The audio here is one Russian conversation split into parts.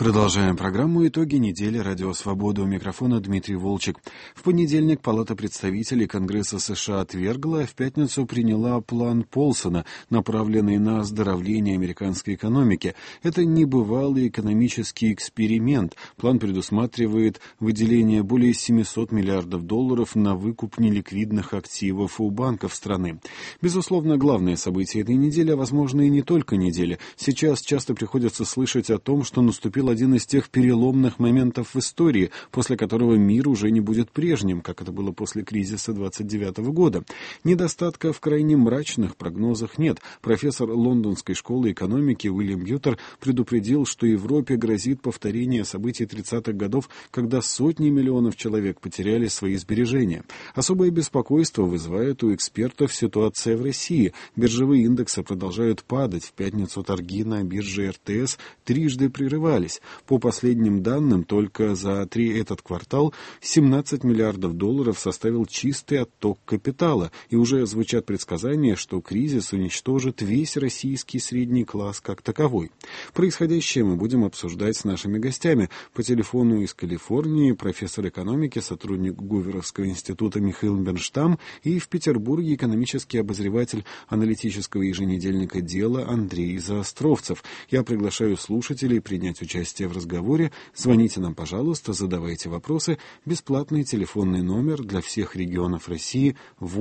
Продолжаем программу «Итоги недели. Радио Свобода». У микрофона Дмитрий Волчек. В понедельник Палата представителей Конгресса США отвергла, а в пятницу приняла план Полсона, направленный на оздоровление американской экономики. Это небывалый экономический эксперимент. План предусматривает выделение более $700 миллиардов на выкуп неликвидных активов у банков страны. Безусловно, главное событие этой недели, а возможно и не только недели. Сейчас часто приходится слышать о том, что наступил один из тех переломных моментов в истории, после которого мир уже не будет прежним, как это было после кризиса 29 года. Недостатка в крайне мрачных прогнозах нет. Профессор Лондонской школы экономики Уильям Ютер предупредил, что Европе грозит повторение событий 30-х годов, когда сотни миллионов человек потеряли свои сбережения. Особое беспокойство вызывает у экспертов ситуация в России. Биржевые индексы продолжают падать. В пятницу торги на бирже РТС трижды прерывались. По последним данным, только за этот квартал $17 миллиардов составил чистый отток капитала, и уже звучат предсказания, что кризис уничтожит весь российский средний класс как таковой. Происходящее мы будем обсуждать с нашими гостями. По телефону из Калифорнии профессор экономики, сотрудник Гуверовского института Михаил Бернштам и в Петербурге экономический обозреватель аналитического еженедельника «Дело» Андрей Заостровцев. Я приглашаю слушателей принять участие в разговоре. Звоните нам, пожалуйста, задавайте вопросы. Бесплатный телефонный номер для всех регионов России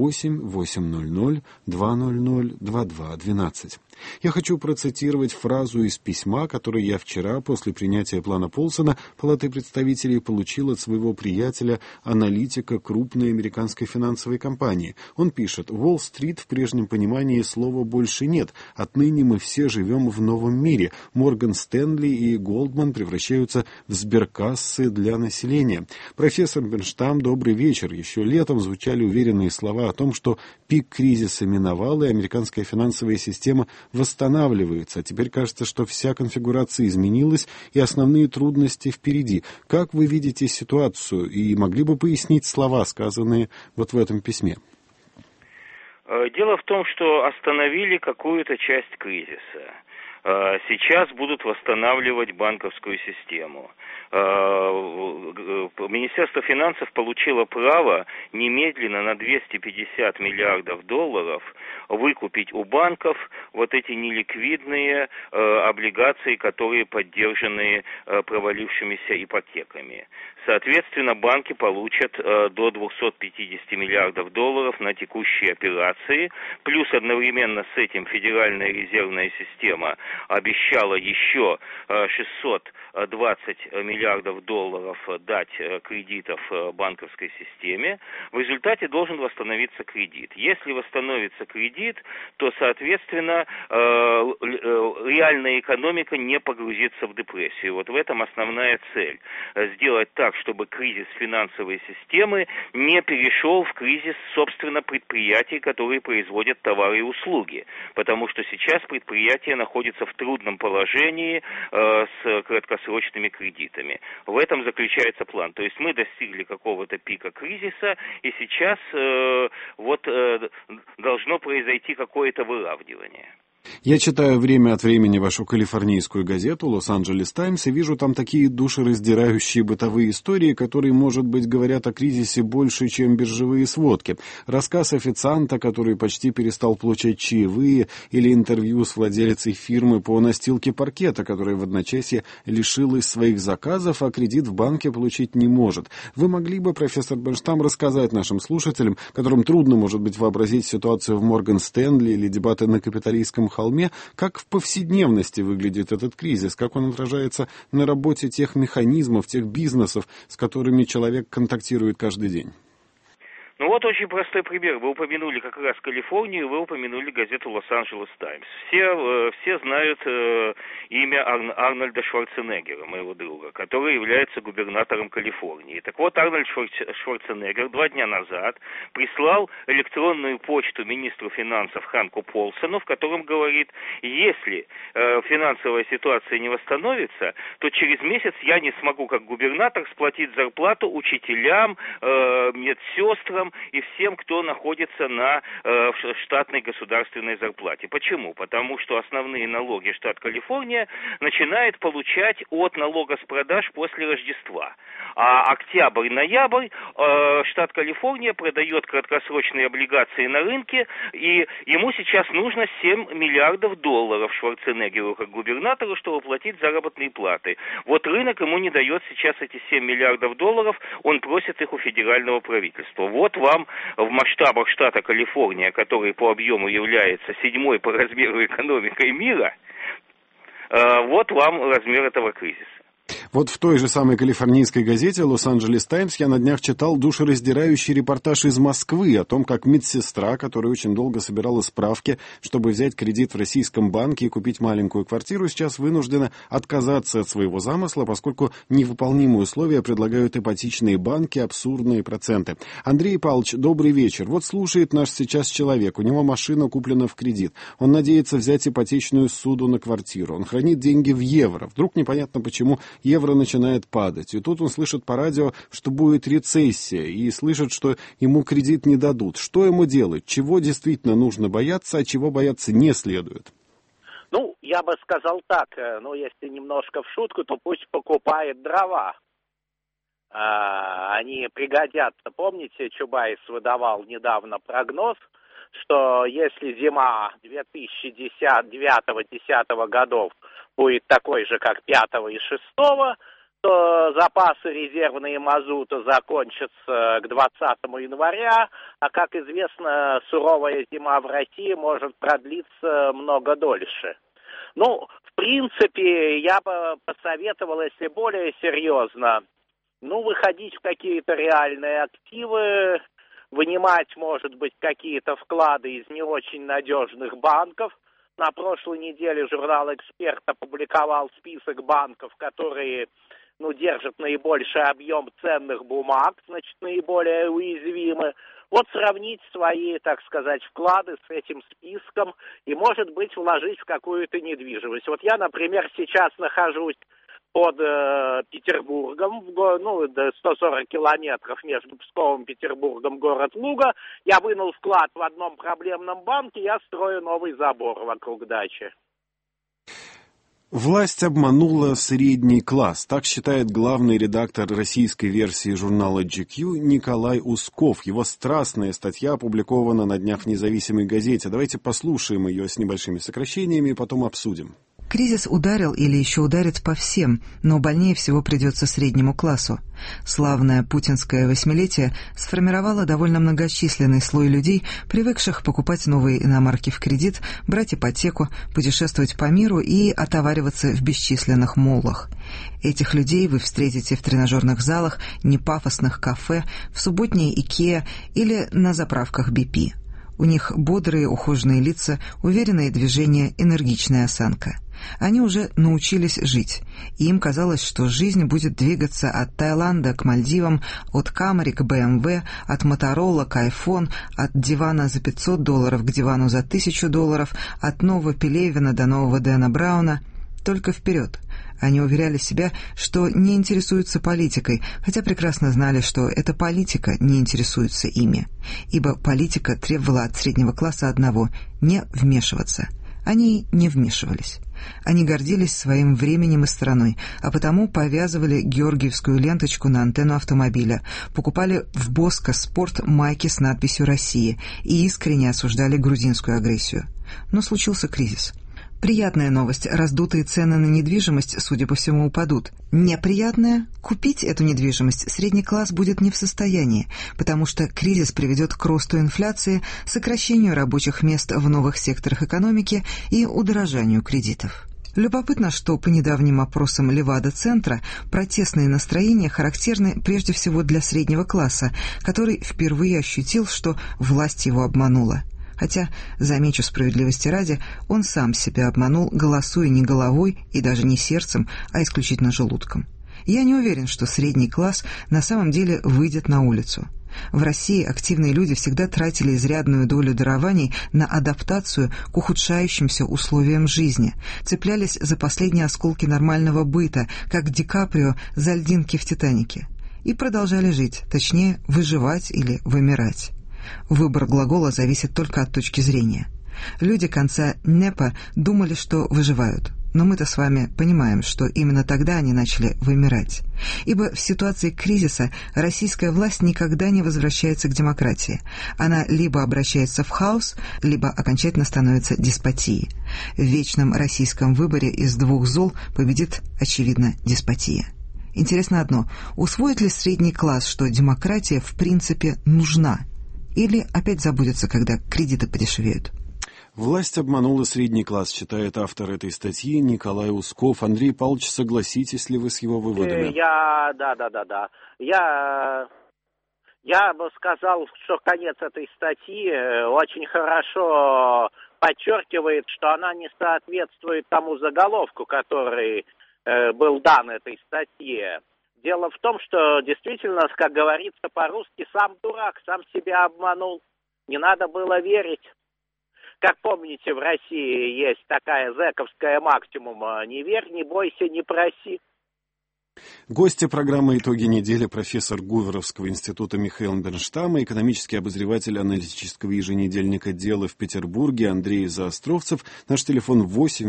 8 800 200 2212. Я хочу процитировать фразу из письма, которое я вчера, после принятия плана Полсона, Палаты представителей получил от своего приятеля, аналитика крупной американской финансовой компании. Он пишет: «Уолл-стрит в прежнем понимании слова больше нет. Отныне мы все живем в новом мире. Морган Стэнли и Голдман превращаются в сберкассы для населения». Профессор Бернштам, добрый вечер. Еще летом звучали уверенные слова о том, что пик кризиса миновал, и американская финансовая система восстанавливается. А теперь кажется, что вся конфигурация изменилась, и основные трудности впереди. Как вы видите ситуацию? И могли бы пояснить слова, сказанные вот в этом письме? Дело в том, что остановили какую-то часть кризиса. Сейчас будут восстанавливать банковскую систему. Министерство финансов получило право немедленно на $250 миллиардов выкупить у банков вот эти неликвидные облигации, которые поддержаны провалившимися ипотеками. Соответственно, банки получат до $250 миллиардов на текущие операции, плюс одновременно с этим Федеральная резервная система обещала еще 620 миллиардов дать кредитов банковской системе. В результате должен восстановиться кредит. Если восстановится кредит, то, соответственно, реальная экономика не погрузится в депрессию. Вот в этом основная цель. Сделать так, чтобы кризис финансовой системы не перешел в кризис, собственно, предприятий, которые производят товары и услуги. Потому что сейчас предприятия находятся в трудном положении с краткосрочными кредитами. В этом заключается план. То есть мы достигли какого-то пика кризиса, и сейчас должно произойти какое-то выравнивание. Я читаю время от времени вашу калифорнийскую газету «Лос-Анджелес Таймс» и вижу там такие душераздирающие бытовые истории, которые, может быть, говорят о кризисе больше, чем биржевые сводки. Рассказ официанта, который почти перестал получать чаевые, или интервью с владелицей фирмы по настилке паркета, которая в одночасье лишилась своих заказов, а кредит в банке получить не может. Вы могли бы, профессор Бернштам, рассказать нашим слушателям, которым трудно, может быть, вообразить ситуацию в Морган Стэнли или дебаты на Капитолийском холме, как в повседневности выглядит этот кризис, как он отражается на работе тех механизмов, тех бизнесов, с которыми человек контактирует каждый день? Ну вот очень простой пример. Вы упомянули как раз Калифорнию, вы упомянули газету «Лос-Анджелес Таймс». Все знают имя Арнольда Шварценеггера, моего друга, который является губернатором Калифорнии. Так вот, Арнольд Шварценеггер 2 дня назад прислал электронную почту министру финансов Ханку Полсону, в котором говорит: если финансовая ситуация не восстановится, то через месяц я не смогу как губернатор сплатить зарплату учителям, медсестрам чиновникам и всем, кто находится на штатной государственной зарплате. Почему? Потому что основные налоги штат Калифорния начинает получать от налога с продаж после Рождества. А октябрь-ноябрь штат Калифорния продает краткосрочные облигации на рынке, и ему сейчас нужно $7 миллиардов Шварценеггеру как губернатору, чтобы платить заработные платы. Вот рынок ему не дает сейчас эти $7 миллиардов, он просит их у федерального правительства. Вот вам в масштабах штата Калифорния, который по объему является 7-й по размеру экономикой мира, вот вам размер этого кризиса. Вот в той же самой калифорнийской газете «Лос-Анджелес Таймс» я на днях читал душераздирающий репортаж из Москвы о том, как медсестра, которая очень долго собирала справки, чтобы взять кредит в российском банке и купить маленькую квартиру, сейчас вынуждена отказаться от своего замысла, поскольку невыполнимые условия предлагают ипотечные банки, абсурдные проценты. Андрей Павлович, добрый вечер. Вот слушает наш сейчас человек, у него машина куплена в кредит. Он надеется взять ипотечную ссуду на квартиру. Он хранит деньги в евро. Вдруг непонятно почему евро начинает падать. И тут он слышит по радио, что будет рецессия, и слышит, что ему кредит не дадут. Что ему делать? Чего действительно нужно бояться, а чего бояться не следует? Ну, я бы сказал так, если немножко в шутку, то пусть покупает дрова. Они пригодятся. Помните, Чубайс выдавал недавно прогноз, что если зима 2009-2010 годов будет такой же, как 5 и 6, то запасы резервные мазута закончатся к 20 января, а, как известно, суровая зима в России может продлиться много дольше. В принципе, я бы посоветовал, если более серьезно, выходить в какие-то реальные активы, вынимать, может быть, какие-то вклады из не очень надежных банков. На прошлой неделе журнал «Эксперт» опубликовал список банков, которые, держат наибольший объем ценных бумаг, значит, наиболее уязвимы. Вот сравнить свои, так сказать, вклады с этим списком и, может быть, вложить в какую-то недвижимость. Вот я, например, сейчас нахожусь под Петербургом, 140 километров между Псковом и Петербургом, город Луга. Я вынул вклад в одном проблемном банке, я строю новый забор вокруг дачи. Власть обманула средний класс. Так считает главный редактор российской версии журнала GQ Николай Усков. Его страстная статья опубликована на днях в «Независимой газете». Давайте послушаем ее с небольшими сокращениями и потом обсудим. Кризис ударил или еще ударит по всем, но больнее всего придется среднему классу. Славное путинское восьмилетие сформировало довольно многочисленный слой людей, привыкших покупать новые иномарки в кредит, брать ипотеку, путешествовать по миру и отовариваться в бесчисленных моллах. Этих людей вы встретите в тренажерных залах, непафосных кафе, в субботней Икеа или на заправках BP. У них бодрые, ухоженные лица, уверенные движения, энергичная осанка. Они уже научились жить, и им казалось, что жизнь будет двигаться от Таиланда к Мальдивам, от Камри к BMW, от Моторола к iPhone, от дивана за $500 к дивану за $1000, от нового Пелевина до нового Дэна Брауна. Только вперед. Они уверяли себя, что не интересуются политикой, хотя прекрасно знали, что эта политика не интересуется ими, ибо политика требовала от среднего класса одного – не вмешиваться. Они не вмешивались. Они гордились своим временем и страной, а потому повязывали георгиевскую ленточку на антенну автомобиля, покупали в Боско Спорт майки с надписью «Россия» и искренне осуждали грузинскую агрессию. Но случился кризис. Приятная новость – раздутые цены на недвижимость, судя по всему, упадут. Неприятная – купить эту недвижимость средний класс будет не в состоянии, потому что кризис приведет к росту инфляции, сокращению рабочих мест в новых секторах экономики и удорожанию кредитов. Любопытно, что по недавним опросам Левада-центра протестные настроения характерны прежде всего для среднего класса, который впервые ощутил, что власть его обманула. Хотя, замечу справедливости ради, он сам себя обманул, голосуя не головой и даже не сердцем, а исключительно желудком. Я не уверен, что средний класс на самом деле выйдет на улицу. В России активные люди всегда тратили изрядную долю дарований на адаптацию к ухудшающимся условиям жизни, цеплялись за последние осколки нормального быта, как Ди Каприо за льдинки в «Титанике». и продолжали жить, точнее, выживать или вымирать. Выбор глагола зависит только от точки зрения. Люди конца НЭПа думали, что выживают, но мы-то с вами понимаем, что именно тогда они начали вымирать. Ибо в ситуации кризиса российская власть никогда не возвращается к демократии. Она либо обращается в хаос, либо окончательно становится деспотией. В вечном российском выборе из двух зол победит, очевидно, деспотия. Интересно одно, усвоит ли средний класс, что демократия в принципе нужна? Или опять забудется, когда кредиты подешевеют? Власть обманула средний класс, считает автор этой статьи Николай Усков. Андрей Павлович, согласитесь ли вы с его выводами? Да. Я бы сказал, что конец этой статьи очень хорошо подчеркивает, что она не соответствует тому заголовку, который был дан этой статье. Дело в том, что действительно, как говорится по-русски, сам дурак, сам себя обманул. Не надо было верить. Как помните, в России есть такая зэковская максимума: не верь, не бойся, не проси. Гости программы «Итоги недели» профессор Гуверовского института Михаил Бернштам и экономический обозреватель аналитического еженедельника «Дело» в Петербурге Андрей Заостровцев. Наш телефон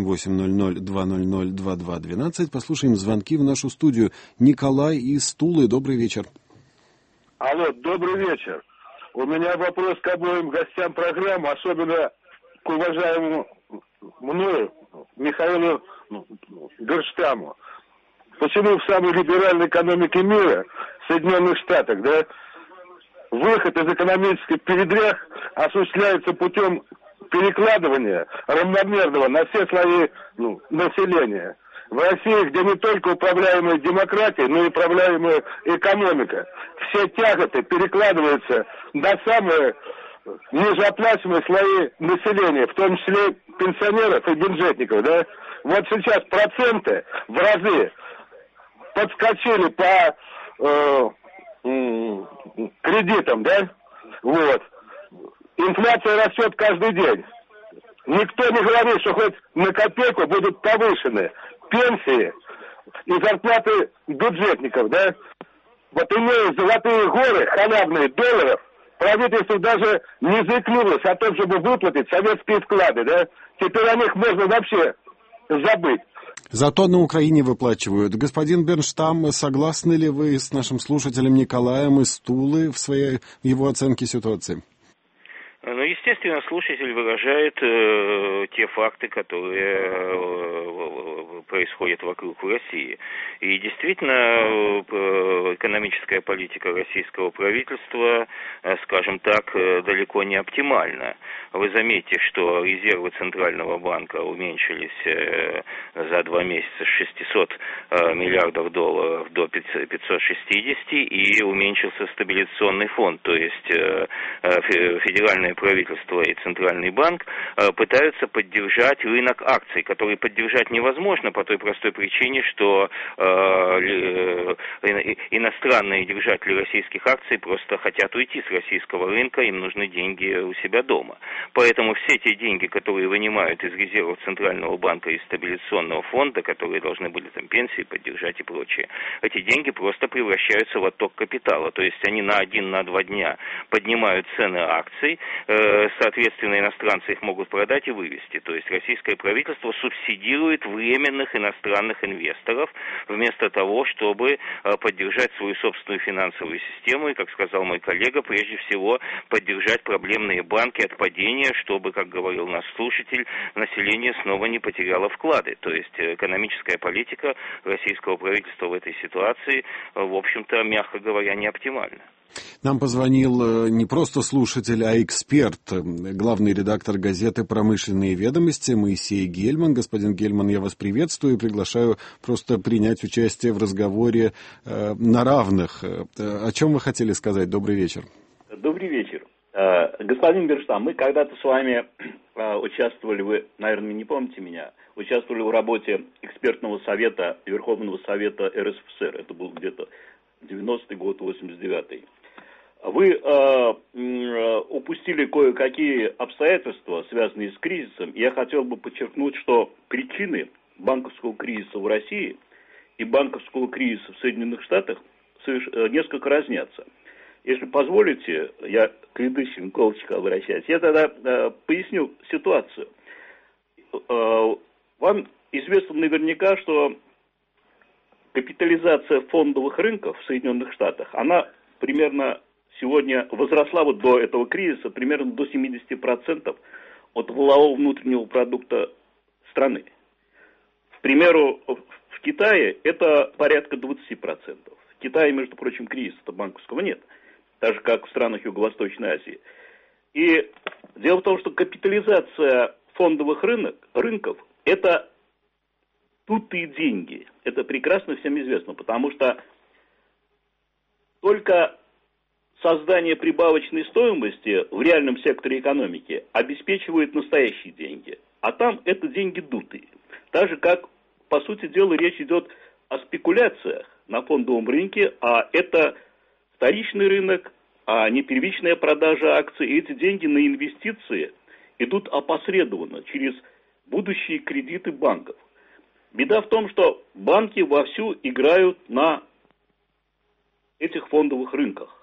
8-800-200-2212. Послушаем звонки в нашу студию. Николай из Тулы. Добрый вечер. Алло, добрый вечер. У меня вопрос к обоим гостям программы, особенно к уважаемому мною Михаилу Бернштаму. Почему в самой либеральной экономике мира, Соединенных Штатах, да, выход из экономической передряг осуществляется путем перекладывания равномерного на все слои населения? В России, где не только управляемая демократия, но и управляемая экономика, все тяготы перекладываются на самые нижеоплачиваемые слои населения, в том числе пенсионеров и бюджетников, да. Вот сейчас проценты в разы подскочили по кредитам, да, вот. Инфляция растет каждый день. Никто не говорит, что хоть на копейку будут повышены пенсии и зарплаты бюджетников, да. Вот имея золотые горы, халявные долларов, правительство даже не заикнулось о том, чтобы выплатить советские вклады, да. Теперь о них можно вообще забыть. Зато на Украине выплачивают. Господин Бернштам, согласны ли вы с нашим слушателем Николаем из Тулы в его оценке ситуации? Ну, естественно, слушатель выражает те факты, которые происходят вокруг в России. И действительно, экономическая политика российского правительства, скажем так, далеко не оптимальна. Вы заметите, что резервы Центрального банка уменьшились за 2 месяца с 600 миллиардов долларов до 560, и уменьшился стабилизационный фонд, то есть федеральное правительство и Центральный банк пытаются поддержать рынок акций, который поддержать невозможно по той простой причине, что иностранные держатели российских акций просто хотят уйти с российского рынка, им нужны деньги у себя дома. Поэтому все те деньги, которые вынимают из резервов Центрального банка и стабилизационного фонда, которые должны были там пенсии поддержать и прочее, эти деньги просто превращаются в отток капитала. То есть они на 1-2 дня поднимают цены акций, соответственно, иностранцы их могут продать и вывести. То есть российское правительство субсидирует временных иностранных инвесторов вместо того, чтобы поддержать свою собственную финансовую систему и, как сказал мой коллега, прежде всего поддержать проблемные банки от падения, чтобы, как говорил наш слушатель, население снова не потеряло вклады. То есть экономическая политика российского правительства в этой ситуации, в общем-то, мягко говоря, не оптимальна. Нам позвонил не просто слушатель, а эксперт, главный редактор газеты «Промышленные ведомости» Моисей Гельман. Господин Гельман, я вас приветствую и приглашаю просто принять участие в разговоре на равных. О чем вы хотели сказать? Добрый вечер. Добрый вечер. Господин Бернштам, мы когда-то с вами участвовали, вы, наверное, не помните меня, участвовали в работе экспертного совета Верховного Совета РСФСР. Это был где-то 90-й год, 89-й. Вы упустили кое-какие обстоятельства, связанные с кризисом. И я хотел бы подчеркнуть, что причины банковского кризиса в России и банковского кризиса в Соединенных Штатах несколько разнятся. Если позволите, я к ведущим Колчику обращаюсь, я тогда поясню ситуацию. Вам известно наверняка, что капитализация фондовых рынков в Соединенных Штатах, она примерно сегодня возросла вот до этого кризиса примерно до 70% от валового внутреннего продукта страны. К примеру, в Китае это порядка 20%. В Китае, между прочим, кризиса-то банковского нет, так же, как в странах Юго-Восточной Азии. И дело в том, что капитализация фондовых рынков – это тут-то деньги. Это прекрасно всем известно, потому что только создание прибавочной стоимости в реальном секторе экономики обеспечивает настоящие деньги. А там это деньги дутые. Так же, как, по сути дела, речь идет о спекуляциях на фондовом рынке, а это вторичный рынок, а не первичная продажа акций. И эти деньги на инвестиции идут опосредованно через будущие кредиты банков. Беда в том, что банки вовсю играют на этих фондовых рынках.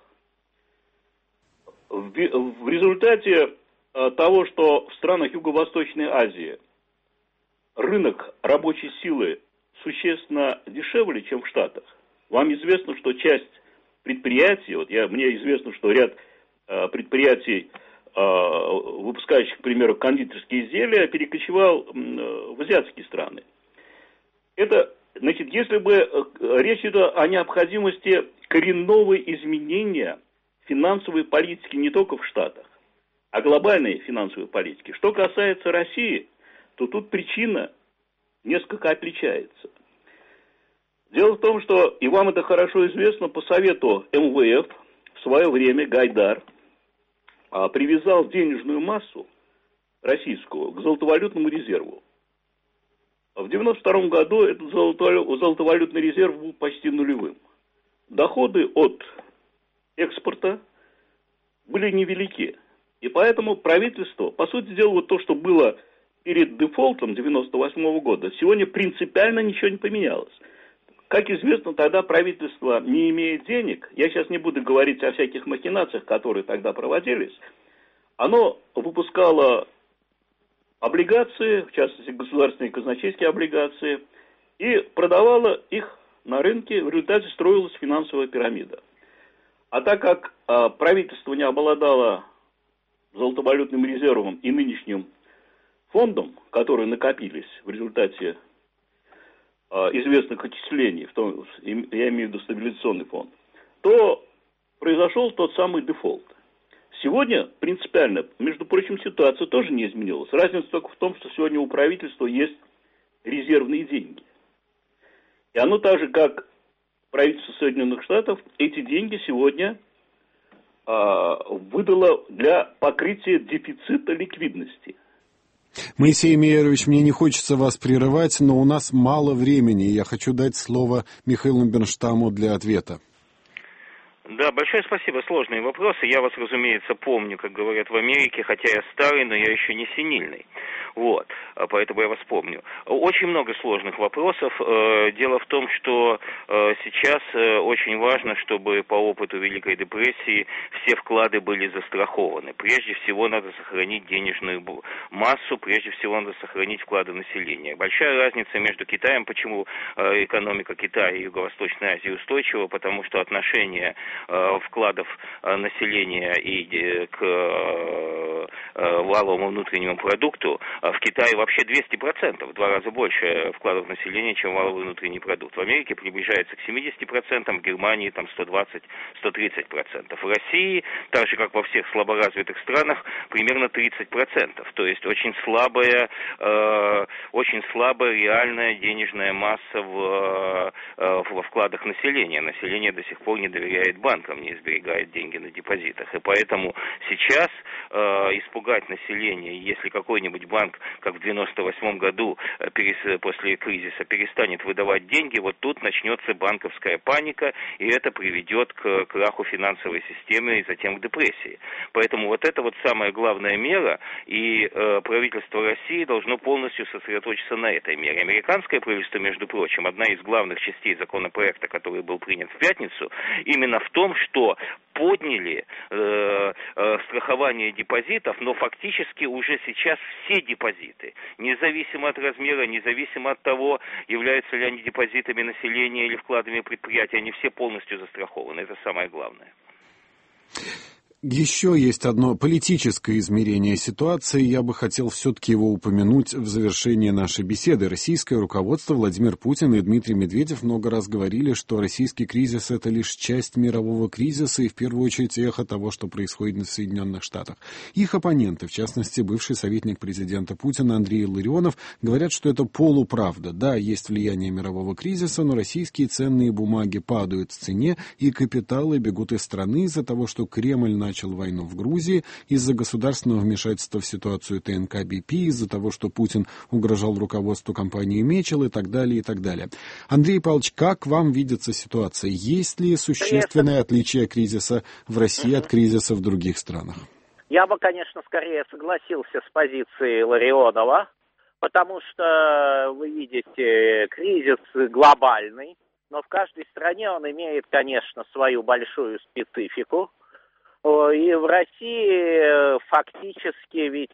В результате того, что в странах Юго-Восточной Азии рынок рабочей силы существенно дешевле, чем в Штатах, вам известно, что часть предприятий, мне известно, что ряд предприятий, выпускающих, к примеру, кондитерские изделия, перекочевал в азиатские страны. Это, значит, если бы речь идет о необходимости коренного изменения финансовой политики не только в Штатах, а глобальной финансовой политики. Что касается России, то тут причина несколько отличается. Дело в том, что, и вам это хорошо известно, по совету МВФ в свое время Гайдар привязал денежную массу российскую к золотовалютному резерву. В 1992 году этот золотовалютный резерв был почти нулевым. Доходы от экспорта были невелики. И поэтому правительство, по сути дела, вот то, что было перед дефолтом 1998 года, сегодня принципиально ничего не поменялось. Как известно, тогда правительство, не имея денег, я сейчас не буду говорить о всяких махинациях, которые тогда проводились, оно выпускало облигации, в частности государственные казначейские облигации, и продавало их на рынке, в результате строилась финансовая пирамида. А так как правительство не обладало золотовалютным резервом и нынешним фондом, которые накопились в результате известных отчислений, я имею в виду стабилизационный фонд, то произошел тот самый дефолт. Сегодня принципиально, между прочим, ситуация тоже не изменилась. Разница только в том, что сегодня у правительства есть резервные деньги. И оно так же, как правительство Соединенных Штатов, эти деньги сегодня выдало для покрытия дефицита ликвидности. Моисей Мейерович, мне не хочется вас прерывать, но у нас мало времени, и я хочу дать слово Михаилу Бернштаму для ответа. Да, большое спасибо. Сложные вопросы. Я вас, разумеется, помню, как говорят в Америке, хотя я старый, но я еще не сенильный. Вот, поэтому я вас помню. Очень много сложных вопросов. Дело в том, что сейчас очень важно, чтобы по опыту Великой депрессии все вклады были застрахованы. Прежде всего надо сохранить денежную массу, прежде всего надо сохранить вклады населения. Большая разница между Китаем, почему экономика Китая и Юго-Восточной Азии устойчива, потому что отношение вкладов населения и к валовому внутреннему продукту в Китае вообще 200%, в 2 раза больше вкладов населения, чем валовый внутренний продукт. В Америке приближается к 70%, в Германии там 120-130%. В России, так же как во всех слаборазвитых странах, примерно 30%. То есть очень слабая реальная денежная масса во вкладах населения. Население до сих пор не доверяет банкам, не сберегает деньги на депозитах. И поэтому сейчас испугать население, если какой-нибудь банк как в 98 году после кризиса перестанет выдавать деньги, вот тут начнется банковская паника, и это приведет к краху финансовой системы и затем к депрессии. Поэтому вот это вот самая главная мера, и правительство России должно полностью сосредоточиться на этой мере. Американское правительство, между прочим, одна из главных частей законопроекта, который был принят в пятницу, именно в том, что подняли страхование депозитов, но фактически уже сейчас все депозиты, независимо от размера, независимо от того, являются ли они депозитами населения или вкладами предприятия, они все полностью застрахованы. Это самое главное. Еще есть одно политическое измерение ситуации. Я бы хотел все-таки его упомянуть в завершении нашей беседы. Российское руководство, Владимир Путин и Дмитрий Медведев много раз говорили, что российский кризис — это лишь часть мирового кризиса и в первую очередь эхо того, что происходит в Соединенных Штатах. Их оппоненты, в частности, бывший советник президента Путина Андрей Илларионов, говорят, что это полуправда. Да, есть влияние мирового кризиса, но российские ценные бумаги падают в цене, и капиталы бегут из страны из-за того, что Кремль начал войну в Грузии, из-за государственного вмешательства в ситуацию ТНК БП, из-за того, что Путин угрожал руководству компании Мечел и так далее, и так далее. Андрей Павлович, как вам видится ситуация? Есть ли существенное отличие кризиса в России от кризиса в других странах? Я бы, конечно, скорее согласился с позицией Илларионова, потому что, вы видите, кризис глобальный, но в каждой стране он имеет, конечно, свою большую специфику. И в России фактически ведь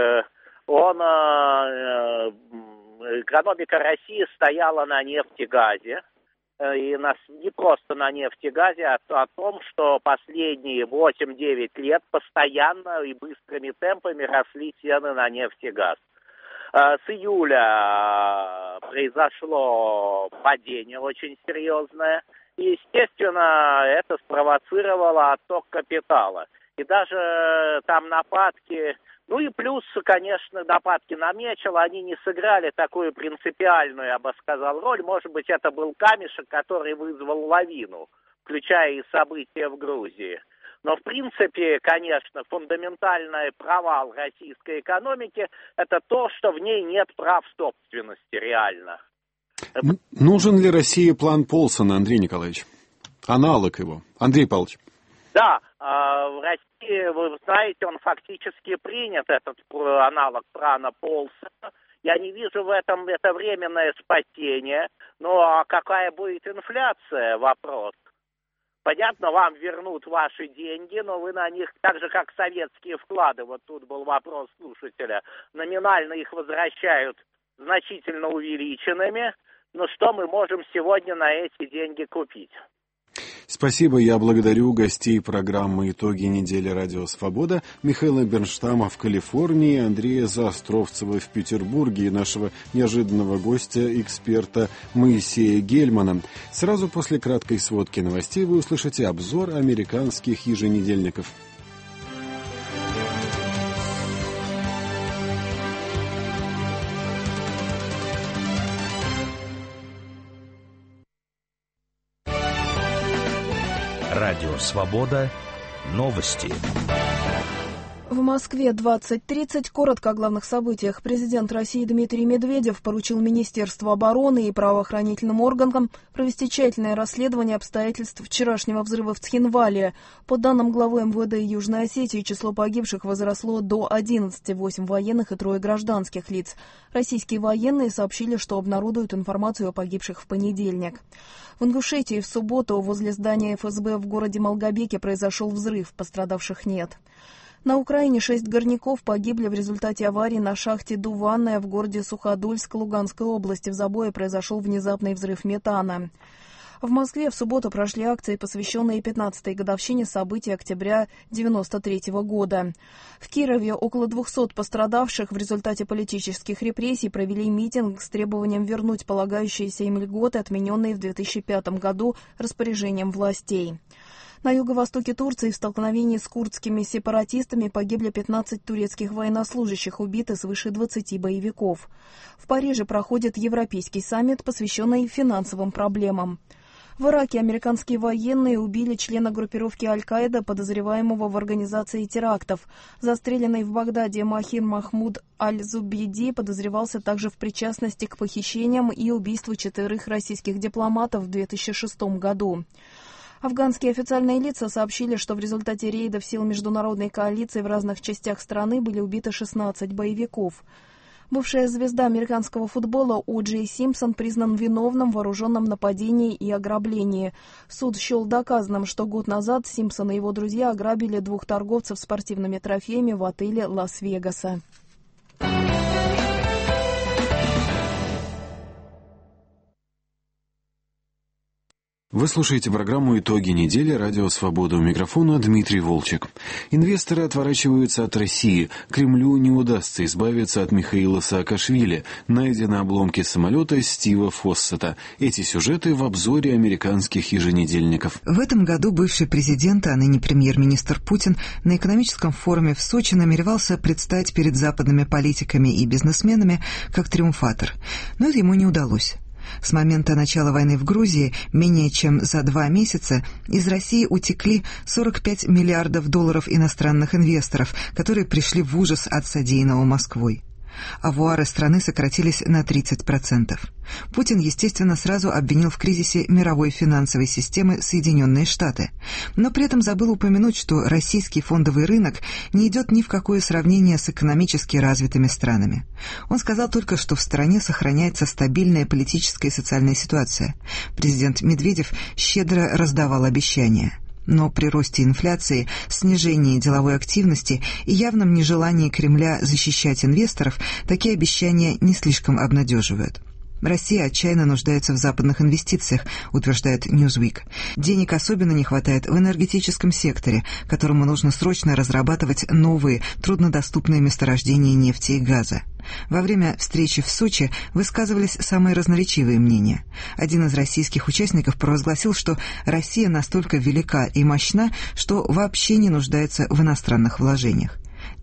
экономика России стояла на нефти и газе. И не просто на нефти и газе, а о том, что последние 8-9 лет постоянно и быстрыми темпами росли цены на нефть и газ. С июля произошло падение очень серьезное. И, естественно, это спровоцировало отток капитала. И даже там нападки, ну и плюс, конечно, нападки на Мечела, они не сыграли такую принципиальную, я бы сказал, роль. Может быть, это был камешек, который вызвал лавину, включая и события в Грузии. Но, в принципе, конечно, фундаментальный провал российской экономики – это то, что в ней нет прав собственности реально. Нужен ли России план Полсона, Андрей Николаевич? Аналог его. Андрей Павлович. Да, в России, вы знаете, он фактически принят, этот аналог плана Полсона. Я не вижу в этом это временное спасение. Ну, а какая будет инфляция? Вопрос. Понятно, вам вернут ваши деньги, но вы на них, так же как советские вклады, вот тут был вопрос слушателя, номинально их возвращают значительно увеличенными. Но что мы можем сегодня на эти деньги купить? Спасибо, я благодарю гостей программы «Итоги недели Радио Свобода» Михаила Бернштама в Калифорнии, Андрея Заостровцева в Петербурге и нашего неожиданного гостя, эксперта Моисея Гельмана. Сразу после краткой сводки новостей вы услышите обзор американских еженедельников. Радио «Свобода». Новости. В Москве 20:30. Коротко о главных событиях. Президент России Дмитрий Медведев поручил Министерству обороны и правоохранительным органам провести тщательное расследование обстоятельств вчерашнего взрыва в Цхинвале. По данным главы МВД Южной Осетии, число погибших возросло до 11, 8 военных и 3 гражданских лиц. Российские военные сообщили, что обнародуют информацию о погибших в понедельник. В Ингушетии в субботу возле здания ФСБ в городе Малгобеке произошел взрыв, пострадавших нет. На Украине 6 горняков погибли в результате аварии на шахте «Дуванная» в городе Суходольск Луганской области. В забое произошел внезапный взрыв метана. В Москве в субботу прошли акции, посвященные 15-й годовщине событий октября 1993 года. В Кирове около 200 пострадавших в результате политических репрессий провели митинг с требованием вернуть полагающиеся им льготы, отмененные в 2005 году распоряжением властей. На юго-востоке Турции в столкновении с курдскими сепаратистами погибли 15 турецких военнослужащих, убиты свыше 20 боевиков. В Париже проходит Европейский саммит, посвященный финансовым проблемам. В Ираке американские военные убили члена группировки Аль-Каида, подозреваемого в организации терактов. Застреленный в Багдаде Махир Махмуд Аль-Зубейди подозревался также в причастности к похищениям и убийству 4 российских дипломатов в 2006 году. Афганские официальные лица сообщили, что в результате рейдов сил международной коалиции в разных частях страны были убиты 16 боевиков. Бывшая звезда американского футбола О. Джей Симпсон признан виновным в вооруженном нападении и ограблении. Суд счел доказанным, что год назад Симпсон и его друзья ограбили 2 торговцев спортивными трофеями в отеле Лас-Вегаса. Вы слушаете программу «Итоги недели» «Радио Свобода». У микрофона Дмитрий Волчек. Инвесторы отворачиваются от России. Кремлю не удастся избавиться от Михаила Саакашвили. Найдены обломки самолета Стива Фоссета. Эти сюжеты в обзоре американских еженедельников. В этом году бывший президент, а ныне премьер-министр Путин, на экономическом форуме в Сочи намеревался предстать перед западными политиками и бизнесменами как триумфатор. Но это ему не удалось. С момента начала войны в Грузии менее чем за 2 месяца из России утекли $45 миллиардов иностранных инвесторов, которые пришли в ужас от содеянного Москвой. Авуары страны сократились на 30%. Путин, естественно, сразу обвинил в кризисе мировой финансовой системы Соединенные Штаты, но при этом забыл упомянуть, что российский фондовый рынок не идет ни в какое сравнение с экономически развитыми странами. Он сказал только, что в стране сохраняется стабильная политическая и социальная ситуация. Президент Медведев щедро раздавал обещания. Но при росте инфляции, снижении деловой активности и явном нежелании Кремля защищать инвесторов такие обещания не слишком обнадеживают. Россия отчаянно нуждается в западных инвестициях, утверждает Newsweek. Денег особенно не хватает в энергетическом секторе, которому нужно срочно разрабатывать новые, труднодоступные месторождения нефти и газа. Во время встречи в Сочи высказывались самые разноречивые мнения. Один из российских участников провозгласил, что Россия настолько велика и мощна, что вообще не нуждается в иностранных вложениях.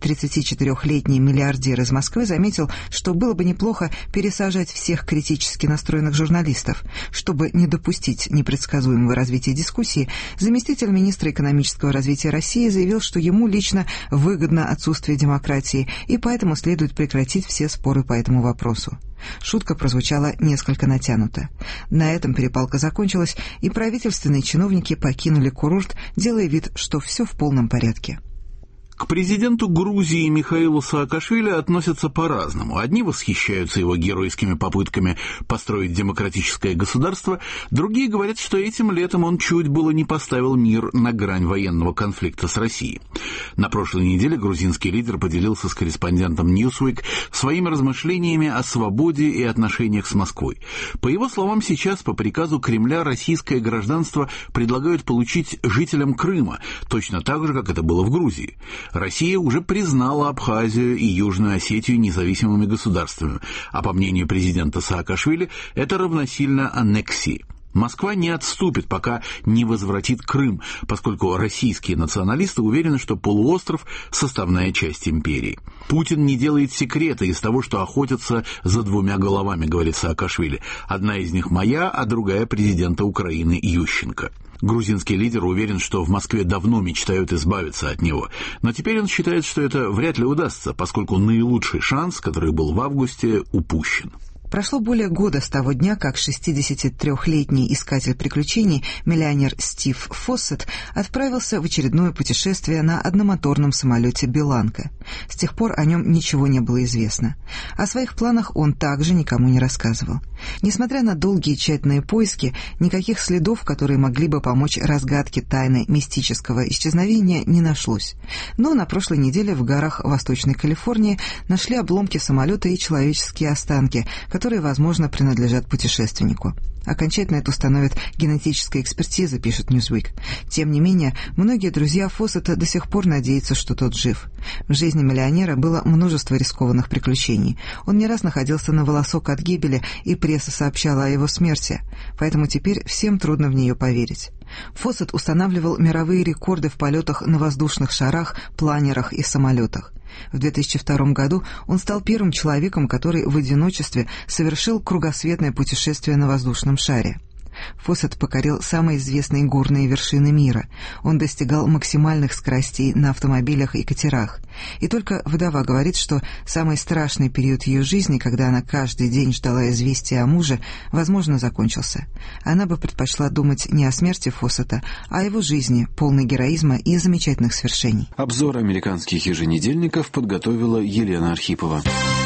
34-летний миллиардер из Москвы заметил, что было бы неплохо пересажать всех критически настроенных журналистов. Чтобы не допустить непредсказуемого развития дискуссии, заместитель министра экономического развития России заявил, что ему лично выгодно отсутствие демократии, и поэтому следует прекратить все споры по этому вопросу. Шутка прозвучала несколько натянуто. На этом перепалка закончилась, и правительственные чиновники покинули курорт, делая вид, что все в полном порядке. К президенту Грузии Михаилу Саакашвили относятся по-разному. Одни восхищаются его геройскими попытками построить демократическое государство, другие говорят, что этим летом он чуть было не поставил мир на грань военного конфликта с Россией. На прошлой неделе грузинский лидер поделился с корреспондентом Newsweek своими размышлениями о свободе и отношениях с Москвой. По его словам, сейчас по приказу Кремля российское гражданство предлагают получить жителям Крыма, точно так же, как это было в Грузии. Россия уже признала Абхазию и Южную Осетию независимыми государствами, а по мнению президента Саакашвили, это равносильно аннексии. Москва не отступит, пока не возвратит Крым, поскольку российские националисты уверены, что полуостров – составная часть империи. Путин не делает секрета из того, что охотятся за 2 головами, говорит Саакашвили. Одна из них моя, а другая президента Украины Ющенко. Грузинский лидер уверен, что в Москве давно мечтают избавиться от него. Но теперь он считает, что это вряд ли удастся, поскольку наилучший шанс, который был в августе, упущен. Прошло более года с того дня, как 63-летний искатель приключений, миллионер Стив Фоссет, отправился в очередное путешествие на одномоторном самолете «Беланка». С тех пор о нем ничего не было известно. О своих планах он также никому не рассказывал. Несмотря на долгие тщательные поиски, никаких следов, которые могли бы помочь разгадке тайны мистического исчезновения, не нашлось. Но на прошлой неделе в горах Восточной Калифорнии нашли обломки самолета и человеческие останки, которые, возможно, принадлежат путешественнику. Окончательно это установит генетическая экспертиза, пишет Newsweek. Тем не менее, многие друзья Фоссета до сих пор надеются, что тот жив. В жизни миллионера было множество рискованных приключений. Он не раз находился на волосок от гибели, и пресса сообщала о его смерти. Поэтому теперь всем трудно в нее поверить. Фоссет устанавливал мировые рекорды в полетах на воздушных шарах, планерах и самолетах. В 2002 году он стал первым человеком, который в одиночестве совершил кругосветное путешествие на воздушном шаре. Фоссет покорил самые известные горные вершины мира. Он достигал максимальных скоростей на автомобилях и катерах. И только вдова говорит, что самый страшный период ее жизни, когда она каждый день ждала известия о муже, возможно, закончился. Она бы предпочла думать не о смерти Фоссета, а о его жизни, полной героизма и замечательных свершений. Обзор американских еженедельников подготовила Елена Архипова.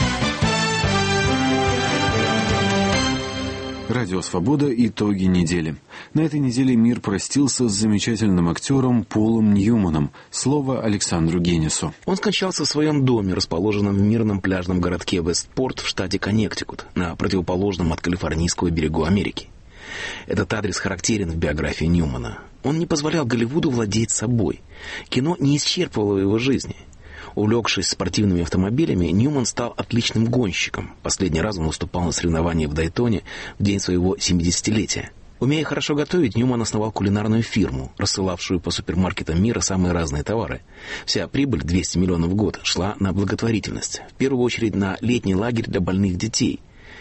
Радио «Свобода. Итоги недели». На этой неделе мир простился с замечательным актером Полом Ньюманом. Слово Александру Генису. Он скончался в своем доме, расположенном в мирном пляжном городке Вестпорт в штате Коннектикут, на противоположном от калифорнийского берегу Америки. Этот адрес характерен в биографии Ньюмана. Он не позволял Голливуду владеть собой. Кино не исчерпывало его жизни. Увлекшись спортивными автомобилями, Ньюман стал отличным гонщиком. Последний раз он выступал на соревновании в Дайтоне в день своего 70-летия. Умея хорошо готовить, Ньюман основал кулинарную фирму, рассылавшую по супермаркетам мира самые разные товары. Вся прибыль, 200 миллионов в год, шла на благотворительность. В первую очередь на летний лагерь для больных детей.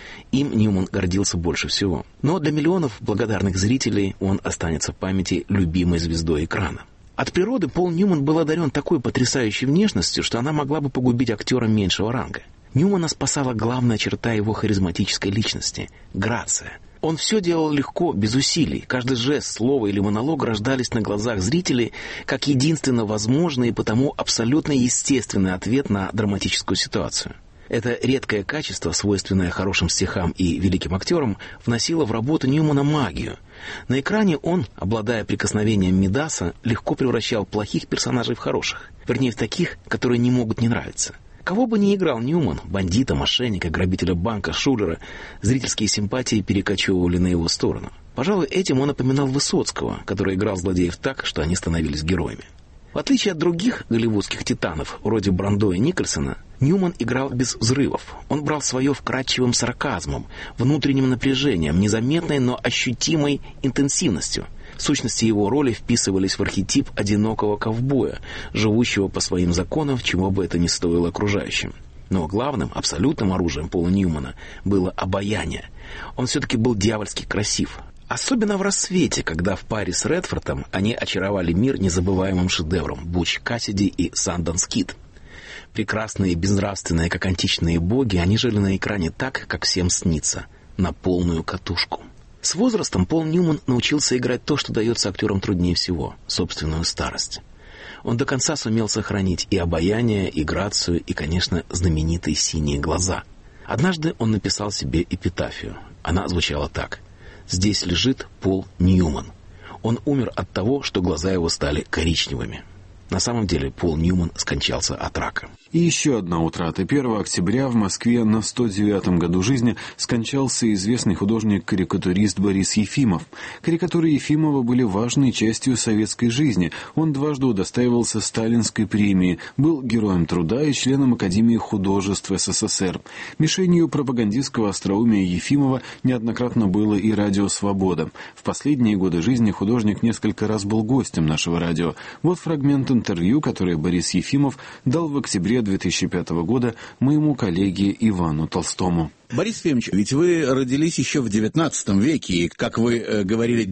Им Ньюман гордился больше всего. Но для миллионов благодарных зрителей он останется в памяти любимой звездой экрана. От природы Пол Ньюман был одарен такой потрясающей внешностью, что она могла бы погубить актера меньшего ранга. Ньюмана спасала главная черта его харизматической личности – грация. Он все делал легко, без усилий. Каждый жест, слово или монолог рождались на глазах зрителей как единственно возможный и потому абсолютно естественный ответ на драматическую ситуацию. Это редкое качество, свойственное хорошим стихам и великим актерам, вносило в работу Ньюмана магию. На экране он, обладая прикосновением Мидаса, легко превращал плохих персонажей в хороших. Вернее, в таких, которые не могут не нравиться. Кого бы ни играл Ньюман, бандита, мошенника, грабителя банка, шулера, зрительские симпатии перекочевывали на его сторону. Пожалуй, этим он напоминал Высоцкого, который играл злодеев так, что они становились героями. В отличие от других голливудских титанов, вроде Брандо и Никольсона, Ньюман играл без взрывов. Он брал свое вкрадчивым сарказмом, внутренним напряжением, незаметной, но ощутимой интенсивностью. В сущности, его роли вписывались в архетип одинокого ковбоя, живущего по своим законам, чего бы это ни стоило окружающим. Но главным, абсолютным оружием Пола Ньюмана было обаяние. Он все-таки был дьявольски красив. Особенно в «Рассвете», когда в паре с Редфордом они очаровали мир незабываемым шедевром «Буч Кассиди» и «Санданс Кид». Прекрасные и безнравственные, как античные боги, они жили на экране так, как всем снится, на полную катушку. С возрастом Пол Ньюман научился играть то, что дается актерам труднее всего – собственную старость. Он до конца сумел сохранить и обаяние, и грацию, и, конечно, знаменитые синие глаза. Однажды он написал себе эпитафию. Она звучала так: «Здесь лежит Пол Ньюман. Он умер от того, что глаза его стали коричневыми». На самом деле Пол Ньюман скончался от рака. И еще одна утрата. 1 октября в Москве на 109-м году жизни скончался известный художник-карикатурист Борис Ефимов. Карикатуры Ефимова были важной частью советской жизни. Он дважды удостаивался Сталинской премии, был героем труда и членом Академии художеств СССР. Мишенью пропагандистского остроумия Ефимова неоднократно было и радио «Свобода». В последние годы жизни художник несколько раз был гостем нашего радио. Вот фрагмент интервью, которое Борис Ефимов дал в октябре 2005 года моему коллеге Ивану Толстому. Борис Ефимович, ведь вы родились еще в XIX веке, и, как вы говорили,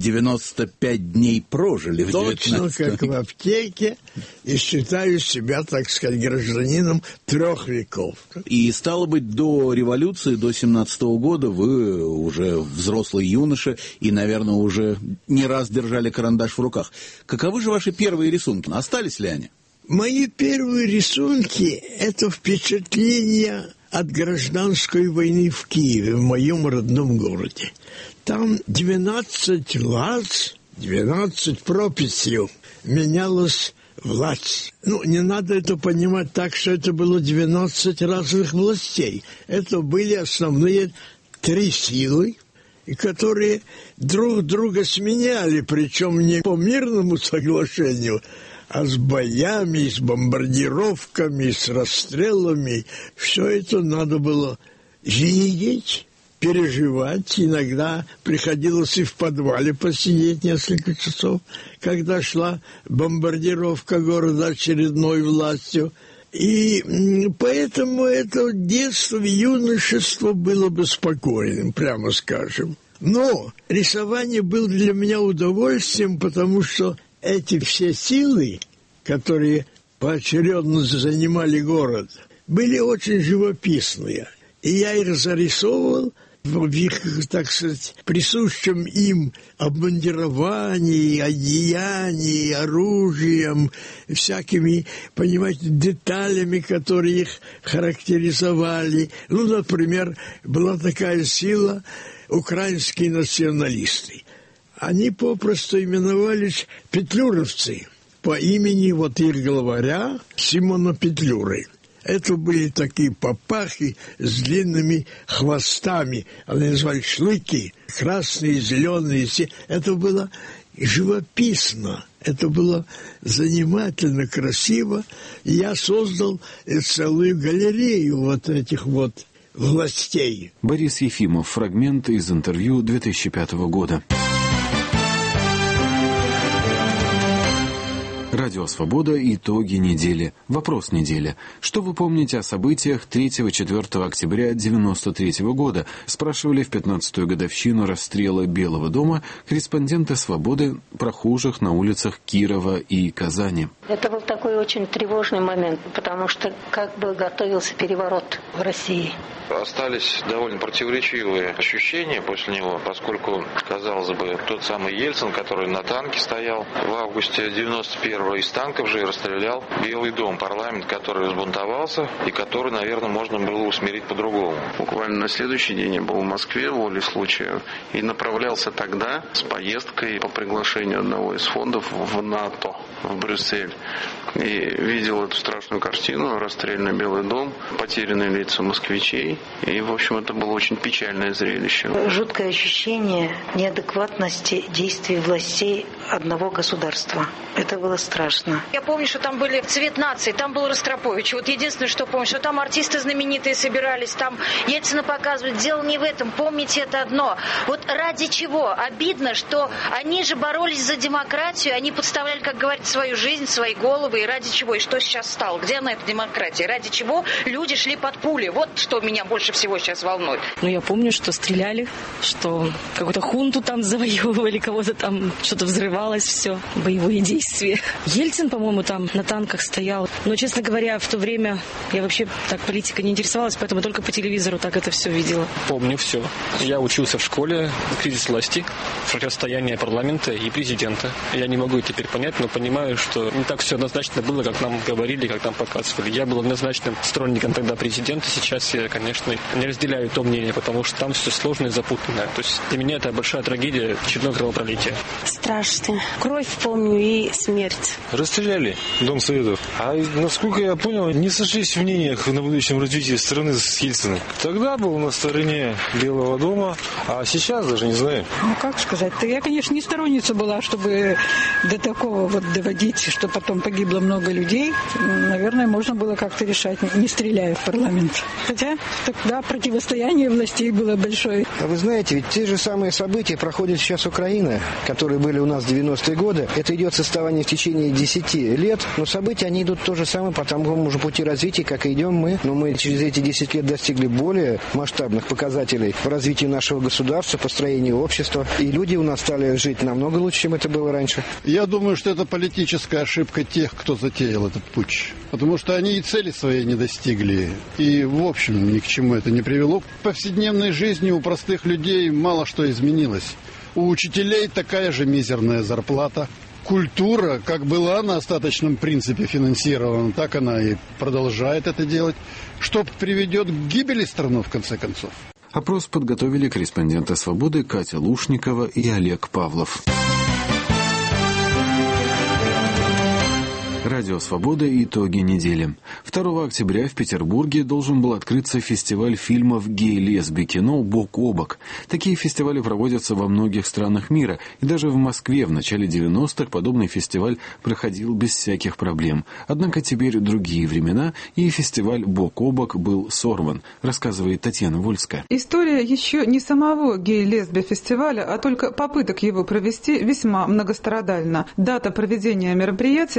95 дней прожили в XIX веке. Точно, как в аптеке, и считаю себя, так сказать, гражданином 3 веков. И, стало быть, до революции, до 17-го года вы уже взрослый юноша и, наверное, уже не раз держали карандаш в руках. Каковы же ваши первые рисунки? Остались ли они? Мои первые рисунки – это впечатления от гражданской войны в Киеве, в моем родном городе. Там 12 раз, 12 прописью менялась власть. Не надо это понимать так, что это было 12 разных властей. Это были основные 3 силы, которые друг друга сменяли, причем не по мирному соглашению, а с боями, с бомбардировками, с расстрелами. Все это надо было видеть, переживать. Иногда приходилось и в подвале посидеть несколько часов, когда шла бомбардировка города очередной властью. И поэтому это детство, юношество было беспокойным, прямо скажем. Но рисование было для меня удовольствием, потому что эти все силы, которые поочередно занимали город, были очень живописные. И я их зарисовывал в их, так сказать, присущем им обмундировании, одеянии, оружием, всякими, понимаете, деталями, которые их характеризовали. Ну, например, была такая сила украинские националисты. Они попросту именовались петлюровцы по имени вот их главаря Симона Петлюры. Это были такие папахи с длинными хвостами. Они называли шлыки, красные, зеленые. Это было живописно, это было занимательно, красиво. И я создал целую галерею вот этих вот властей. Борис Ефимов. Фрагмент из интервью 2005 года. Радио «Свобода» и итоги недели. Вопрос недели. Что вы помните о событиях 3-4 октября 1993 года? Спрашивали в 15-ю годовщину расстрела Белого дома корреспонденты «Свободы» прохожих на улицах Кирова и Казани. Это был такой очень тревожный момент, потому что как бы готовился переворот в России. Остались довольно противоречивые ощущения после него, поскольку, казалось бы, тот самый Ельцин, который на танке стоял в августе 91-го, из танков же и расстрелял Белый дом, парламент, который взбунтовался и который, наверное, можно было усмирить по-другому. Буквально на следующий день я был в Москве, волей случая, и направлялся тогда с поездкой по приглашению одного из фондов в НАТО, в Брюссель. И видел эту страшную картину, расстрелянный Белый дом, потерянные лица москвичей. И, в общем, это было очень печальное зрелище. Жуткое ощущение неадекватности действий властей одного государства. Это было страшно. Я помню, что там были «Цвет нации», там был Ростропович. Вот единственное, что помню, что там артисты знаменитые собирались, там Ельцина показывают. Дело не в этом, помните это одно. Вот ради чего? Обидно, что они же боролись за демократию, они подставляли, как говорится, свою жизнь, свои головы. И ради чего? И что сейчас стало? Где она, эта демократия? Ради чего люди шли под пули? Вот что меня больше всего сейчас волнует. Ну, я помню, что стреляли, что какую-то хунту там завоевывали, кого-то там что-то взрывалось, все, боевые действия. Ельцин, по-моему, там на танках стоял. Но, честно говоря, в то время я вообще так политикой не интересовалась, поэтому только по телевизору так это все видела. Помню все. Я учился в школе, кризис власти, противостояние парламента и президента. Я не могу теперь понять, но понимаю, что не так все однозначно было, как нам говорили, как нам показывали. Я был однозначным сторонником тогда президента, сейчас я, конечно, не разделяю то мнение, потому что там все сложно и запутанно. То есть для меня это большая трагедия, очередное кровопролитие. Страшно. Кровь помню и смерть. Расстреляли Дом Советов. А насколько я понял, не сошлись в мнениях на будущем развитии страны с Ельциным. Тогда был на стороне Белого дома, а сейчас даже не знаю. Ну, как сказать? Я, конечно, не сторонница была, чтобы до такого вот доводить, что потом погибло много людей. Наверное, можно было как-то решать, не стреляя в парламент. Хотя тогда противостояние властей было большое. А вы знаете, ведь те же самые события проходит сейчас Украина, которые были у нас в 90-е годы. Это идет составание в течение 10 лет, но события, они идут то же самое по тому же пути развития, как и идем мы. Но мы через эти 10 лет достигли более масштабных показателей в развитии нашего государства, построении общества. И люди у нас стали жить намного лучше, чем это было раньше. Я думаю, что это политическая ошибка тех, кто затеял этот путч. Потому что они и цели своей не достигли. И, в общем, ни к чему это не привело. В повседневной жизни у простых людей мало что изменилось. У учителей такая же мизерная зарплата. Культура, как была на остаточном принципе финансирована, так она и продолжает это делать, что приведет к гибели страны, в конце концов. Опрос подготовили корреспонденты «Свободы» Катя Лушникова и Олег Павлов. Радио «Свобода» и итоги недели. 2 октября в Петербурге должен был открыться фестиваль фильмов гей-лесби-кино «Бок о бок». Такие фестивали проводятся во многих странах мира, и даже в Москве в начале 90-х подобный фестиваль проходил без всяких проблем. Однако теперь другие времена, и фестиваль «Бок о бок» был сорван, рассказывает Татьяна Вольская. История еще не самого гей-лесби-фестиваля, а только попыток его провести весьма многострадальна. Дата проведения мероприятия назначалась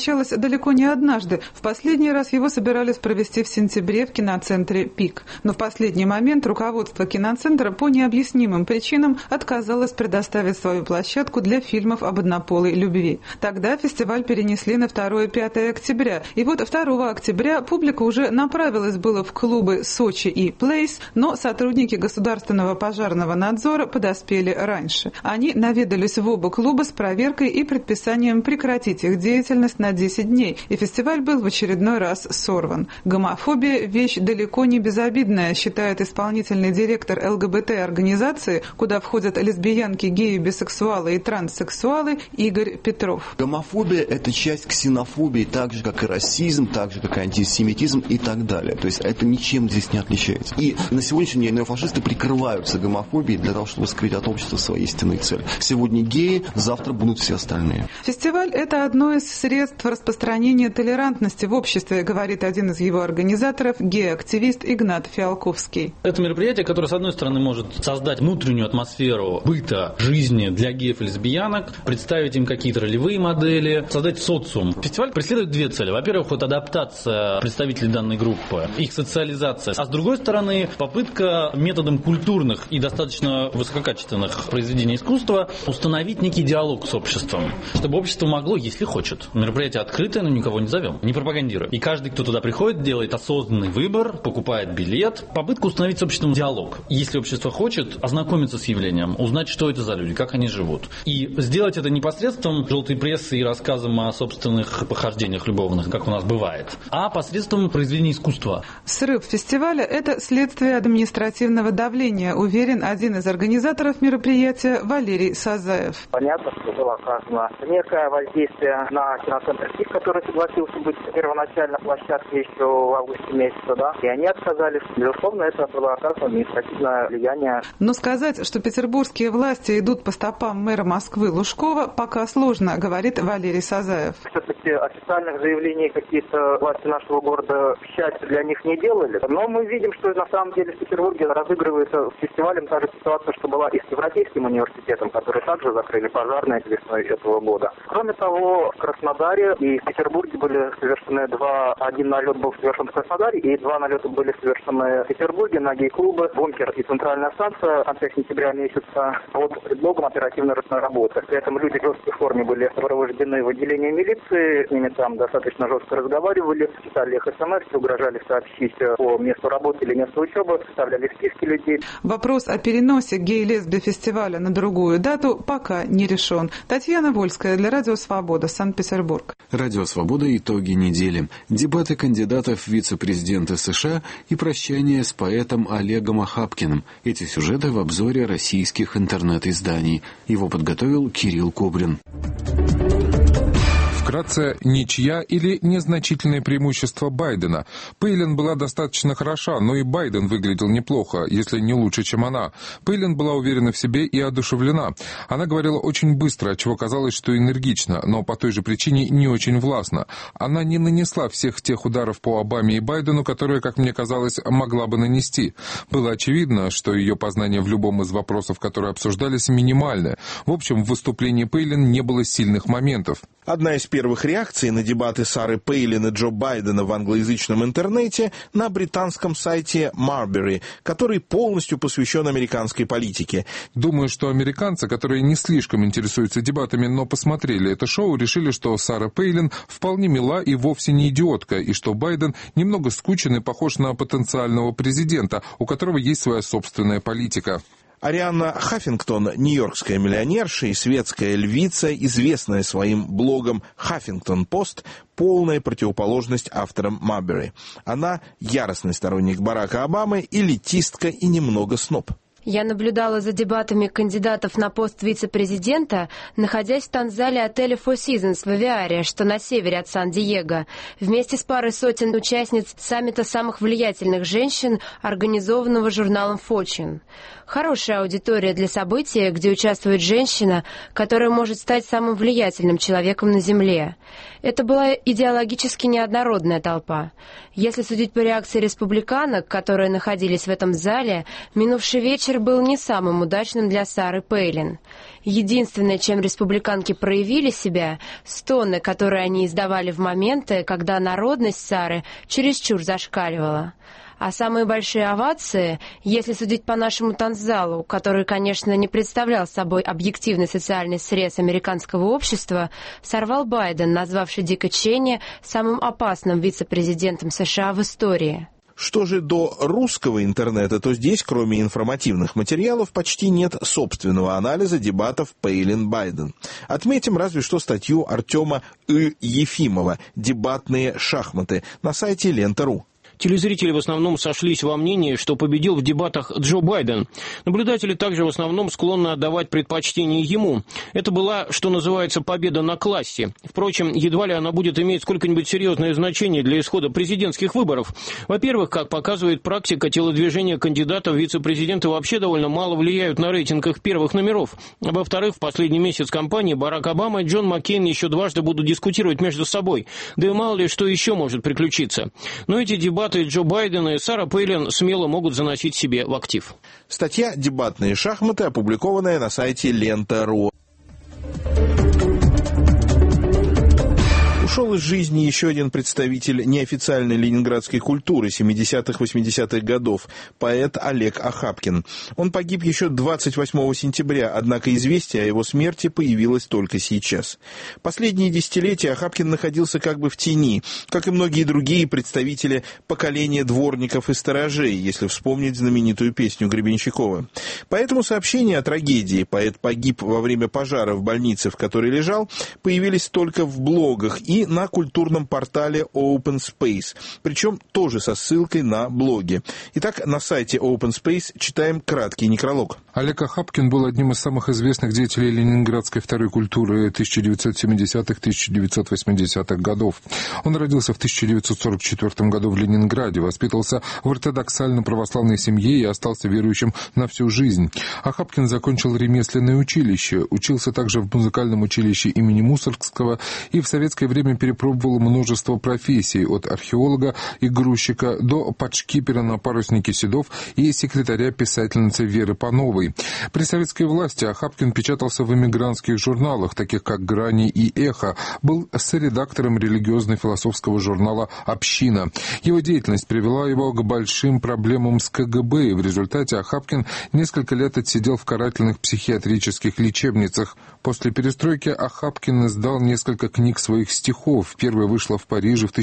случалось далеко не однажды. В последний раз его собирались провести в сентябре в киноцентре «Пик». Но в последний момент руководство киноцентра по необъяснимым причинам отказалось предоставить свою площадку для фильмов об однополой любви. Тогда фестиваль перенесли на 2-5 октября. И вот 2 октября публика уже направилась было в клубы «Сочи» и «Плейс», но сотрудники Государственного пожарного надзора подоспели раньше. Они наведались в оба клуба с проверкой и предписанием прекратить их деятельность на 10 дней, и фестиваль был в очередной раз сорван. Гомофобия – вещь далеко не безобидная, считает исполнительный директор ЛГБТ-организации, куда входят лесбиянки, геи, бисексуалы и транссексуалы, Игорь Петров. Гомофобия – это часть ксенофобии, так же, как и расизм, так же, как и антисемитизм и так далее. То есть это ничем здесь не отличается. И на сегодняшний день неофашисты прикрываются гомофобией для того, чтобы скрыть от общества свои истинные цели. Сегодня геи, завтра будут все остальные. Фестиваль – это одно из средств распространения толерантности в обществе, говорит один из его организаторов, гей-активист Игнат Фиалковский. Это мероприятие, которое, с одной стороны, может создать внутреннюю атмосферу быта, жизни для геев и лесбиянок, представить им какие-то ролевые модели, создать социум. Фестиваль преследует две цели. Во-первых, вот адаптация представителей данной группы, их социализация. А с другой стороны, попытка методом культурных и достаточно высококачественных произведений искусства установить некий диалог с обществом, чтобы общество могло, если хочет. Мероприятие открытое, но никого не зовем, не пропагандируем. И каждый, кто туда приходит, делает осознанный выбор, покупает билет. Попытка установить с обществом диалог. Если общество хочет ознакомиться с явлением, узнать, что это за люди, как они живут. И сделать это не посредством желтой прессы и рассказом о собственных похождениях любовных, как у нас бывает, а посредством произведения искусства. Срыв фестиваля – это следствие административного давления, уверен один из организаторов мероприятия Валерий Сазаев. Понятно, что было оказано некое воздействие на киноцентр «Пик», который согласился быть первоначально площадкой еще в августе месяце, да, и они отказались. Безусловно, это было оказано административное влияние. Но сказать, что петербургские власти идут по стопам мэра Москвы Лужкова, пока сложно, говорит Валерий Сазаев. Все-таки официальных заявлений какие-то власти нашего города, к счастью, для них не делали. Но мы видим, что на самом деле в Петербурге разыгрывается с фестивалем та же ситуация, что была и с Европейским университетом, который также закрыли пожарные весной этого года. Кроме того, в Краснодаре и в Петербурге были совершены один налет был совершен в Краснодаре, и 2 налета были совершены в Петербурге на гей-клубы, бункер и центральная станция в конце сентября месяца под предлогом оперативной работы. При этом люди в жесткой форме были сопровождены в отделение милиции, с ними там достаточно жестко разговаривали, читали их СМС, угрожали сообщить по месту работы или месту учебы, составляли списки людей. Вопрос о переносе гей-лесби-фестиваля на другую дату пока не решен. Татьяна Вольская для Радио Свобода, Санкт-Петербург. Радио Свобода. Итоги недели. Дебаты кандидатов в вице-президенты США и прощание с поэтом Олегом Охапкиным. Эти сюжеты в обзоре российских интернет-изданий. Его подготовил Кирилл Кобрин. Вкратце, ничья или незначительное преимущество Байдена. Пейлин была достаточно хороша, но и Байден выглядел неплохо, если не лучше, чем она. Пейлин была уверена в себе и одушевлена. Она говорила очень быстро, отчего казалось, что энергично, но по той же причине не очень властно. Она не нанесла всех тех ударов по Обаме и Байдену, которые, как мне казалось, могла бы нанести. Было очевидно, что ее познание в любом из вопросов, которые обсуждались, минимальное. В общем, в выступлении Пейлин не было сильных моментов. Одна из первых реакций на дебаты Сары Пейлин и Джо Байдена в англоязычном интернете на британском сайте Marbury, который полностью посвящен американской политике. Думаю, что американцы, которые не слишком интересуются дебатами, но посмотрели это шоу, решили, что Сара Пейлин вполне мила и вовсе не идиотка, и что Байден немного скучен и похож на потенциального президента, у которого есть своя собственная политика. Арианна Хаффингтон, нью-йоркская миллионерша и светская львица, известная своим блогом «Хаффингтон Пост», полная противоположность авторам Марбери. Она яростный сторонник Барака Обамы, элитистка и немного сноб. Я наблюдала за дебатами кандидатов на пост вице-президента, находясь в танцзале отеля Four Seasons в Авиаре, что на севере от Сан-Диего, вместе с парой сотен участниц саммита самых влиятельных женщин, организованного журналом Fortune. Хорошая аудитория для события, где участвует женщина, которая может стать самым влиятельным человеком на Земле. Это была идеологически неоднородная толпа. Если судить по реакции республиканок, которые находились в этом зале, минувший вечер вечер был не самым удачным для Сары Пейлин. Единственное, чем республиканки проявили себя, стоны, которые они издавали в моменты, когда народность Сары чересчур зашкаливала. А самые большие овации, если судить по нашему танцзалу, который, конечно, не представлял собой объективный социальный срез американского общества, сорвал Байден, назвавший Дика Чейни самым опасным вице-президентом США в истории. Что же до русского интернета, то здесь, кроме информативных материалов, почти нет собственного анализа дебатов Пейлин-Байден. Отметим разве что статью Артема Ефимова «Дебатные шахматы» на сайте Лента.ру. Телезрители в основном сошлись во мнении, что победил в дебатах Джо Байден. Наблюдатели также в основном склонны отдавать предпочтение ему. Это была, что называется, победа на классе. Впрочем, едва ли она будет иметь сколько-нибудь серьезное значение для исхода президентских выборов. Во-первых, как показывает практика, телодвижения кандидатов в вице-президенты вообще довольно мало влияют на рейтинг их первых номеров. А во-вторых, в последний месяц кампании Барак Обама и Джон Маккейн еще дважды будут дискутировать между собой. Да и мало ли что еще может приключиться. Но эти дебаты Джо Байдена и Сара Пейлин смело могут заносить себе в актив. Статья «Дебатные шахматы», опубликованная на сайте Лента.ру. Ушел из жизни еще один представитель неофициальной ленинградской культуры 70-80-х годов, поэт Олег Охапкин. Он погиб еще 28 сентября, однако известие о его смерти появилось только сейчас. Последние десятилетия Охапкин находился как бы в тени, как и многие другие представители поколения дворников и сторожей, если вспомнить знаменитую песню Гребенщикова. Поэтому сообщения о трагедии «Поэт погиб во время пожара в больнице, в которой лежал», появились только в блогах и на культурном портале Open Space, причем тоже со ссылкой на блоги. Итак, на сайте Open Space читаем краткий некролог. Олег Охапкин был одним из самых известных деятелей ленинградской второй культуры 1970-1980-х годов. Он родился в 1944 году в Ленинграде, воспитывался в ортодоксально-православной семье и остался верующим на всю жизнь. Охапкин закончил ремесленное училище, учился также в музыкальном училище имени Мусоргского и в советское время перепробовал множество профессий, от археолога и грузчика до подшкипера на паруснике Седов и секретаря писательницы Веры Пановой. При советской власти Охапкин печатался в эмигрантских журналах, таких как «Грани» и «Эхо», был соредактором религиозно-философского журнала «Община». Его деятельность привела его к большим проблемам с КГБ, и в результате Охапкин несколько лет отсидел в карательных психиатрических лечебницах. После перестройки Охапкин издал несколько книг своих стихов. Первая вышла в Париже в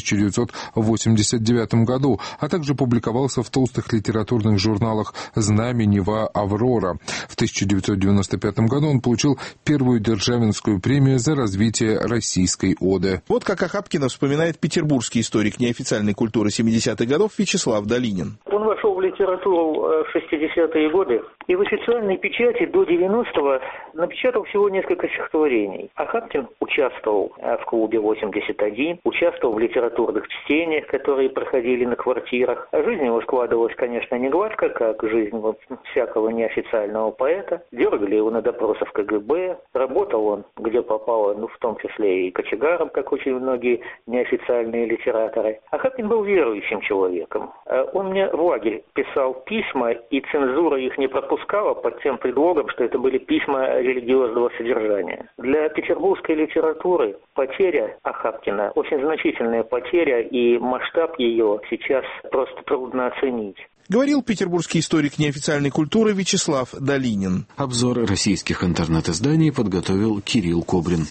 1989 году, а также публиковался в толстых литературных журналах «Знамя», «Нева», «Аврора». В 1995 году он получил первую Державинскую премию за развитие российской оды. Вот как Охапкина вспоминает петербургский историк неофициальной культуры 70-х годов Вячеслав Долинин. Он вошел в литературу в 60-е годы и в официальной печати до 90-го напечатал всего несколько стихотворений. Охапкин участвовал в клубе 81, участвовал в литературных чтениях, которые проходили на квартирах. А жизнь его складывалась, конечно, не гладко, как жизнь всякого неофициального поэта. Дергали его на допросы в КГБ. Работал он, где попало, в том числе и кочегаром, как очень многие неофициальные литераторы. Охапкин был верующим человеком. Он мне в лагерь писал письма, и цензура их не пропускала под тем предлогом, что это были письма религиозного содержания. Для петербургской литературы потеря Охапкина, очень значительная потеря, и масштаб ее сейчас просто трудно оценить. Говорил петербургский историк неофициальной культуры Вячеслав Долинин. Обзор российских интернет-изданий подготовил Кирилл Кобрин.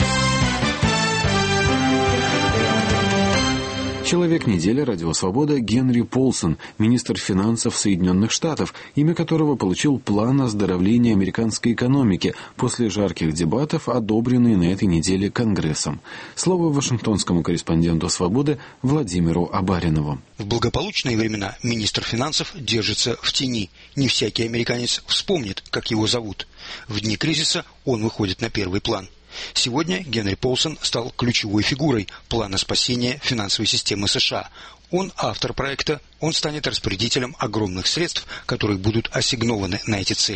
Человек недели «Радио Свобода» Генри Полсон, министр финансов Соединенных Штатов, имя которого получил план оздоровления американской экономики после жарких дебатов, одобренный на этой неделе Конгрессом. Слово вашингтонскому корреспонденту «Свободы» Владимиру Абаринову. В благополучные времена министр финансов держится в тени. Не всякий американец вспомнит, как его зовут. В дни кризиса он выходит на первый план. Сегодня Генри Полсон стал ключевой фигурой плана спасения финансовой системы США. Он автор проекта, он станет распорядителем огромных средств, которые будут ассигнованы на эти цели.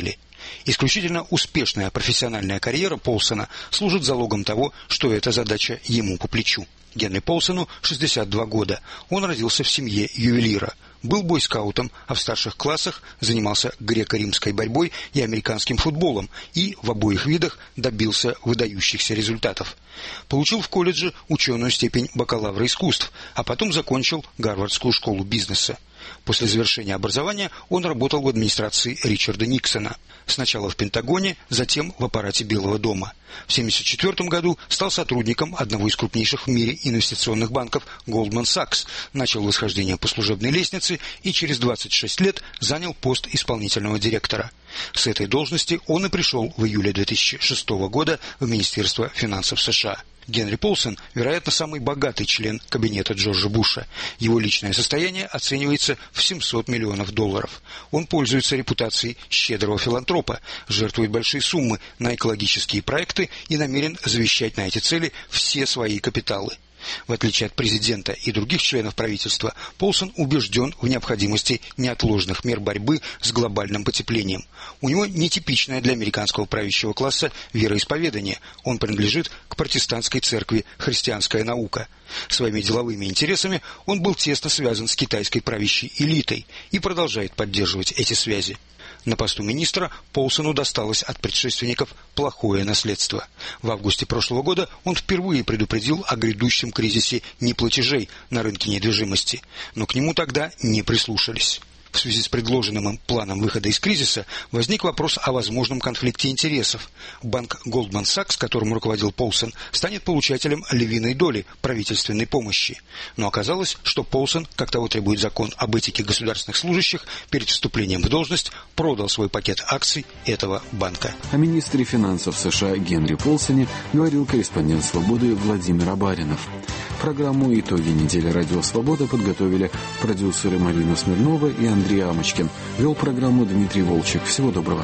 Исключительно успешная профессиональная карьера Полсона служит залогом того, что эта задача ему по плечу. Генри Полсону 62 года. Он родился в семье ювелира. Был бойскаутом, а в старших классах занимался греко-римской борьбой и американским футболом и в обоих видах добился выдающихся результатов. Получил в колледже ученую степень бакалавра искусств, а потом закончил Гарвардскую школу бизнеса. После завершения образования он работал в администрации Ричарда Никсона. Сначала в Пентагоне, затем в аппарате Белого дома. В 1974 году стал сотрудником одного из крупнейших в мире инвестиционных банков Goldman Sachs, начал восхождение по служебной лестнице и через 26 лет занял пост исполнительного директора. С этой должности он и пришел в июле 2006 года в Министерство финансов США. Генри Полсон, вероятно, самый богатый член кабинета Джорджа Буша. Его личное состояние оценивается в $700 миллионов. Он пользуется репутацией щедрого филантропа, жертвует большие суммы на экологические проекты и намерен завещать на эти цели все свои капиталы. В отличие от президента и других членов правительства, Полсон убежден в необходимости неотложных мер борьбы с глобальным потеплением. У него нетипичное для американского правящего класса вероисповедание. Он принадлежит к протестантской церкви «Христианская наука». Своими деловыми интересами он был тесно связан с китайской правящей элитой и продолжает поддерживать эти связи. На посту министра Полсону досталось от предшественников плохое наследство. В августе прошлого года он впервые предупредил о грядущем кризисе неплатежей на рынке недвижимости, но к нему тогда не прислушались. В связи с предложенным им планом выхода из кризиса возник вопрос о возможном конфликте интересов. Банк Goldman Sachs, которым руководил Полсон, станет получателем львиной доли правительственной помощи. Но оказалось, что Полсон, как того требует закон об этике государственных служащих, перед вступлением в должность продал свой пакет акций этого банка. О министре финансов США Генри Полсоне говорил корреспондент «Свободы» Владимир Абаринов. Программу «Итоги недели Радио Свобода» подготовили продюсеры Марина Смирнова и Андрей Амочкин. Вел программу Дмитрий Волчек. Всего доброго.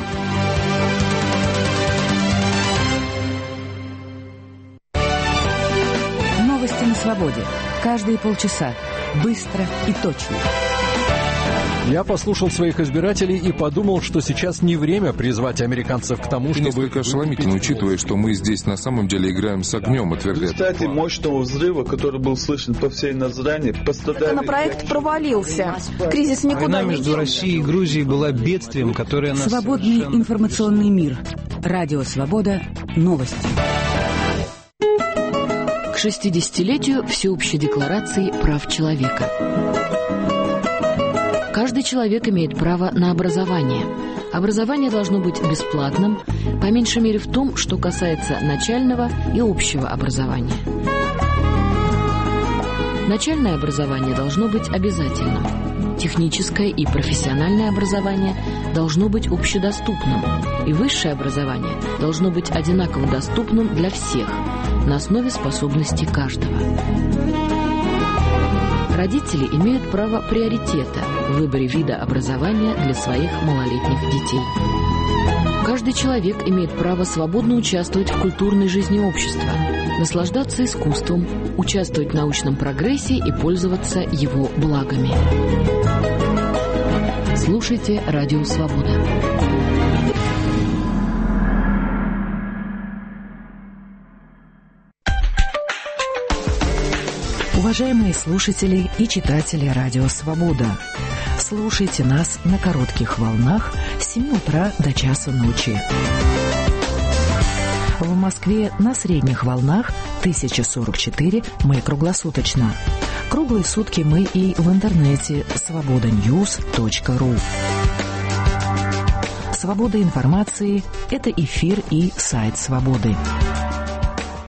Новости на свободе. Каждые полчаса. Быстро и точно. Я послушал своих избирателей и подумал, что сейчас не время призвать американцев к тому, чтобы... Несколько ошеломительно, учитывая, что мы здесь на самом деле играем с огнем, отвергает. В результате мощного взрыва, который был слышен по всей Назране, пострадали... Законопроект провалился. Кризис никуда Война не между Россией и Грузией была бедствием, которое нас... Свободный информационный мир. Радио Свобода. Новости. К 60-летию Всеобщей декларации прав человека. Каждый человек имеет право на образование. Образование должно быть бесплатным, по меньшей мере в том, что касается начального и общего образования. Начальное образование должно быть обязательным. Техническое и профессиональное образование должно быть общедоступным. И высшее образование должно быть одинаково доступным для всех, на основе способностей каждого. Родители имеют право приоритета в выборе вида образования для своих малолетних детей. Каждый человек имеет право свободно участвовать в культурной жизни общества, наслаждаться искусством, участвовать в научном прогрессе и пользоваться его благами. Слушайте Радио Свобода. Уважаемые слушатели и читатели Радио Свобода, слушайте нас на коротких волнах с 7 утра до часа ночи. В Москве на средних волнах 1044 мы круглосуточно. Круглые сутки мы и в интернете svobodanews.ru. Свобода информации – это эфир и сайт Свободы.